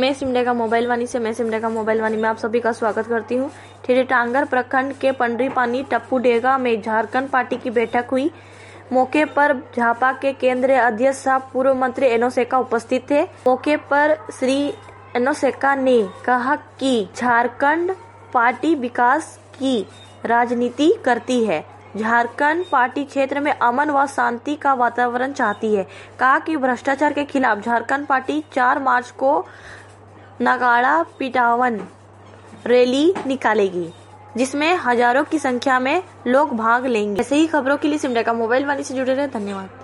मैं सिमडेगा मोबाइल वाणी से मैं सिमडेगा मोबाइल वाणी में आप सभी का स्वागत करती हूँ। टांगर प्रखंड के पंडरीपानी टप्पूडेगा में झारखंड पार्टी की बैठक हुई। मौके पर झापा के केंद्रीय अध्यक्ष सह पूर्व मंत्री एनोसेका उपस्थित थे। मौके पर श्री एनोसेका ने कहा कि झारखंड पार्टी विकास की राजनीति करती है। झारखंड पार्टी क्षेत्र में अमन व शांति का वातावरण चाहती है। कहा कि भ्रष्टाचार के खिलाफ झारखंड पार्टी 4 मार्च को नगाड़ा पिटावन रैली निकालेगी, जिसमें हजारों की संख्या में लोग भाग लेंगे। ऐसे ही खबरों के लिए सिमडेगा मोबाइल वाणी से जुड़े रहे। धन्यवाद।